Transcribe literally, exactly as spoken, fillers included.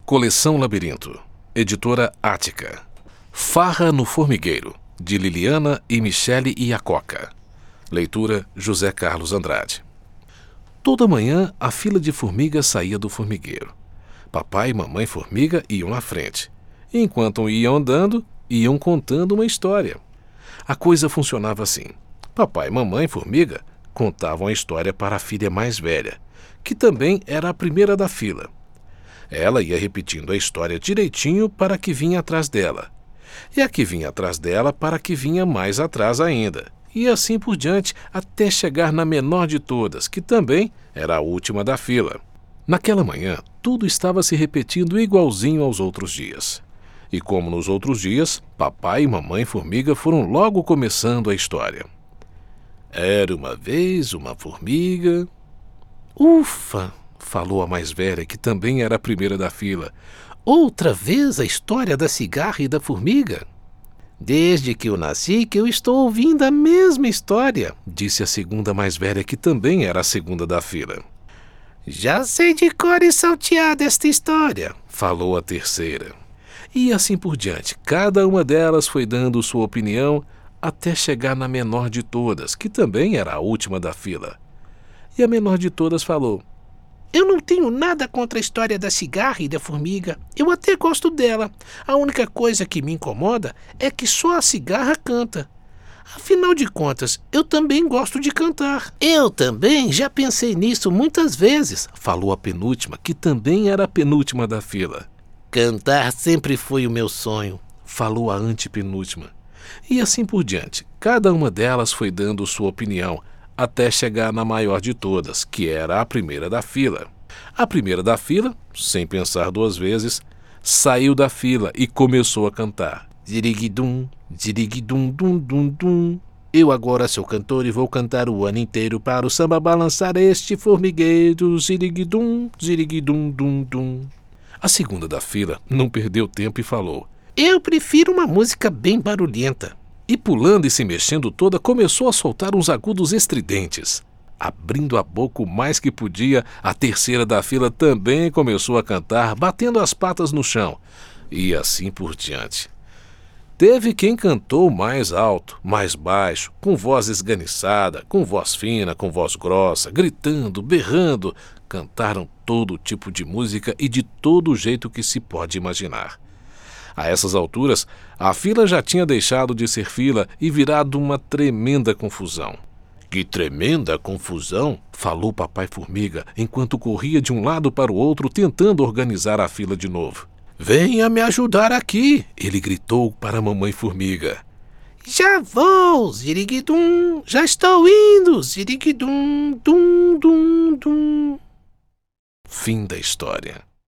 Coleção Labirinto, editora Ática. Farra no Formigueiro, de Liliana e Michele Iacocca. Leitura José Carlos Andrade. Toda manhã, a fila de formigas saía do formigueiro. Papai e mamãe formiga iam na frente. E enquanto iam andando, iam contando uma história. A coisa funcionava assim. Papai e mamãe formiga contavam a história para a filha mais velha, que também era a primeira da fila. Ela ia repetindo a história direitinho para a que vinha atrás dela, e a que vinha atrás dela para a que vinha mais atrás ainda, e assim por diante até chegar na menor de todas, que também era a última da fila. Naquela manhã, tudo estava se repetindo igualzinho aos outros dias. E como nos outros dias, papai e mamãe formiga foram logo começando a história. Era uma vez uma formiga... Ufa! Falou a mais velha, que também era a primeira da fila. Outra vez a história da cigarra e da formiga? Desde que eu nasci que eu estou ouvindo a mesma história, disse a segunda mais velha, que também era a segunda da fila. Já sei de cor e salteado esta história, falou a terceira. E assim por diante, cada uma delas foi dando sua opinião até chegar na menor de todas, que também era a última da fila. E a menor de todas falou: Eu não tenho nada contra a história da cigarra e da formiga. Eu até gosto dela. A única coisa que me incomoda é que só a cigarra canta. Afinal de contas, eu também gosto de cantar. Eu também já pensei nisso muitas vezes, falou a penúltima, que também era a penúltima da fila. Cantar sempre foi o meu sonho, falou a antepenúltima. E assim por diante, cada uma delas foi dando sua opinião, até chegar na maior de todas, que era a primeira da fila. A primeira da fila, sem pensar duas vezes, saiu da fila e começou a cantar. Ziriguidum, ziriguidum, dum, dum, dum. Eu agora sou cantor e vou cantar o ano inteiro para o samba balançar este formigueiro. Ziriguidum, ziriguidum, dum, dum. A segunda da fila não perdeu tempo e falou: Eu prefiro uma música bem barulhenta. E pulando e se mexendo toda, começou a soltar uns agudos estridentes. Abrindo a boca o mais que podia, a terceira da fila também começou a cantar, batendo as patas no chão. E assim por diante. Teve quem cantou mais alto, mais baixo, com voz esganiçada, com voz fina, com voz grossa, gritando, berrando. Cantaram todo tipo de música e de todo jeito que se pode imaginar. A essas alturas, a fila já tinha deixado de ser fila e virado uma tremenda confusão. Que tremenda confusão, falou papai formiga, enquanto corria de um lado para o outro tentando organizar a fila de novo. Venha me ajudar aqui, ele gritou para a mamãe formiga. Já vou, ziriguidum, já estou indo, ziriguidum, dum, dum, dum. Fim da história.